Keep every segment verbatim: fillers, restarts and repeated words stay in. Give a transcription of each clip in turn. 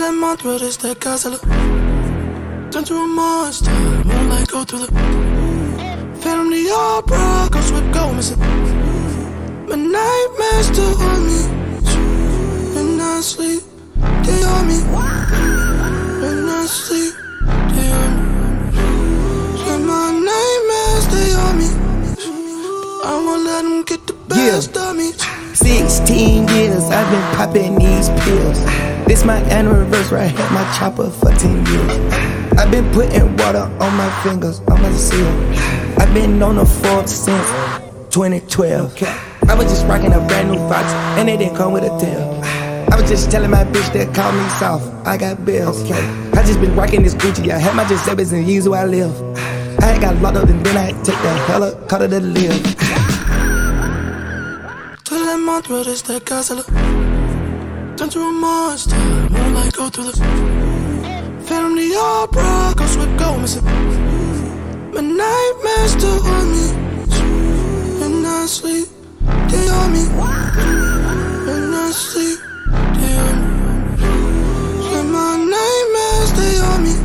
that mantra, this that castle. Turn to a monster, moonlight go through the Phantom the opera, ghost with gold missing. My nightmares still on me. When I sleep, they on me. When I sleep, they on me. When my nightmares, they on me. I won't let them get the best yeah. of me. Sixteen years I've been popping these pills. This my anniversary, I had my chopper for ten years. I've been putting water on my fingers, on my seal. I've been on the Forbes since twenty twelve. I was just rocking a brand new Fox, and it didn't come with a tail. I was just telling my bitch that call me soft, I got bills. I just been rocking this Gucci, I had my Giuseppe's and years where I live. I had got locked up and then I had to take the helicopter to live. Till that mantra, this that castle. Turn to a monster, moonlight go through the Phantom the opera, ghost with gold missing. My nightmares still on me. When I sleep, they on me. When I sleep, they on me. When my nightmares, they on me.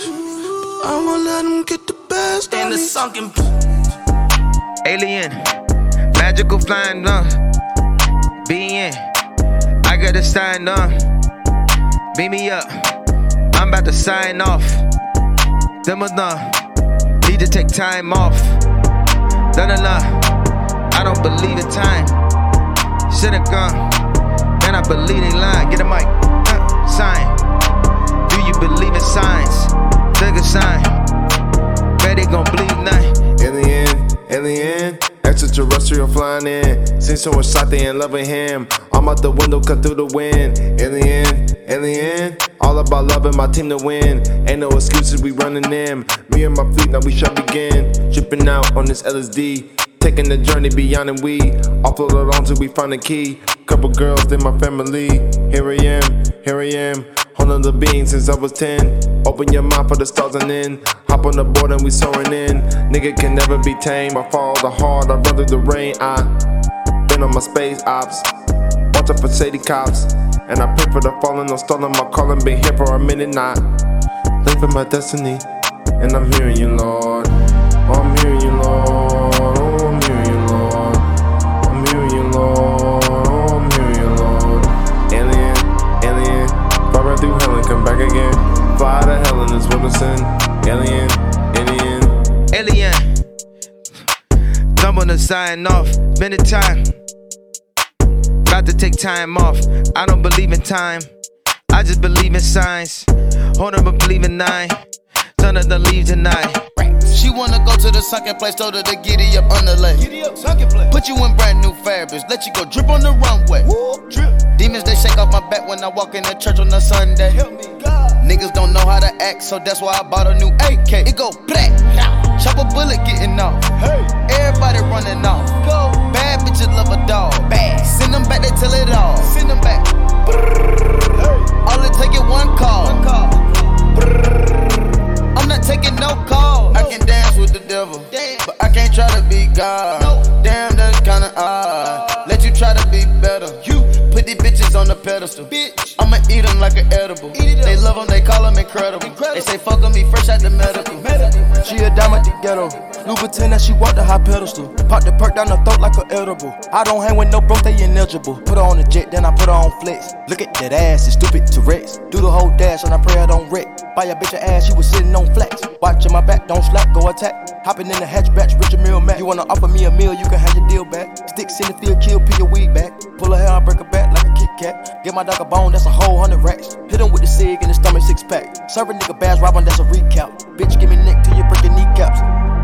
I won't let them get the best of me. In the sunken alien, magical flying on. Being, I gotta sign on. Beam me up, I'm about to sign off. Them was done, need to take time off. Done enough, I don't believe in time. Should've gone, and I believe they lying. Get a mic, uh, sign. Do you believe in signs? Take a sign, bet they gon' believe nothing. Alien, alien, extraterrestrial flying in. Seen so much shot, they in love with him. I'm out the window, cut through the wind. Alien, alien, all about loving my team to win. Ain't no excuses, we running in. Me and my fleet, now we shall begin. Tripping out on this L S D. Taking the journey beyond and we offload it on till we find the key. Couple girls, they my family. Here I am, here I am. Holding the being since I was ten. Open your mind for the stars and then hop on the board and we soaring in. Nigga can never be tamed. I follow the hard, I run through the rain. I been on my space ops. Watch out for shady cops. And I pray for the fallen, no stolen. My calling been here for a minute, not living my destiny. And I'm hearing you, Lord. Oh, I'm hearing you, Lord. Oh, I'm hearing you, Lord. I'm hearing you, Lord. Oh, I'm hearing you, Lord. Alien, alien, fly right through hell and come back again. Fly to hell and it's what I sin. Alien, alien, alien. Thumb on the sign off, spend the time. About to take time off. I don't believe in time, I just believe in signs. Hold on, but believe in nine. Turn of the leaves tonight. She wanna go to the sunken place, told her to giddy up underlay. Giddy up, sunken place. Put you in brand new fabrics, let you go drip on the runway. Woo, drip. Demons, they shake off my back when I walk in the church on a Sunday. Help me, God. Niggas don't know how to act, so that's why I bought a new A K. It go black, chop a bullet getting off. Hey. Everybody running off. Go. Bad bitches love a dog. Bad. Send them back, they tell it all. Send them back. Hey. All it take is one call. One call. I'm not taking no call. I can dance with the devil, but I can't try to be God. Damn, that's kinda odd. Let you try to be better. You put these bitches on the pedestal. Bitch, I'ma eat them like an edible. They love them, they call them incredible. They say fuck on me fresh out the medical. She a dime at the ghetto. Louboutin that she walk the high pedestal. Pop the perk down the throat like an edible. I don't hang with no bros, they ineligible. Put her on the jet, then I put her on flex. Look at that ass, it's stupid to Rex. Do the whole dash and I pray I don't wreck. Buy a bitch a ass, she was sitting on flats. Watching my back, don't slack, go attack. Hopping in the hatchback, Richard Mill Mac. You wanna offer me a meal, you can have your deal back. Sticks in the field, kill, peel your weed back. Pull her hair, I break her back like a Kit Kat. Get my dog a bone, that's a whole hundred racks. Hit him with the cig in the stomach, six pack. Serve a nigga bass, robbing, that's a recount. Bitch, give me neck till you break your kneecaps.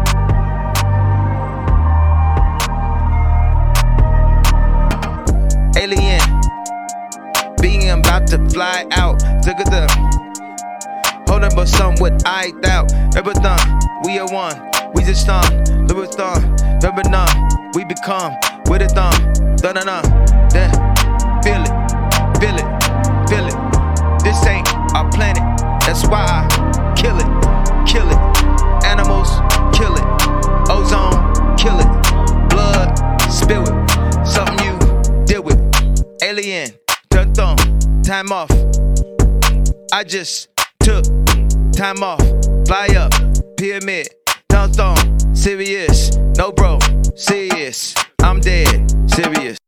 Alien, being about to fly out. Took it the holding, but some with I doubt. Everything, we are one. We just thumb, Louis thumb, remember none. We become with a thumb, da da da. Then feel it, feel it, feel it. This ain't our planet. That's why I kill it, kill it. Animals, kill it. Ozone, kill it. Blood, spill it. Something you deal with. Alien, turn thumb, time off. I just took time off, fly up, pyramid, dunked on, serious, no bro, serious, I'm dead, serious.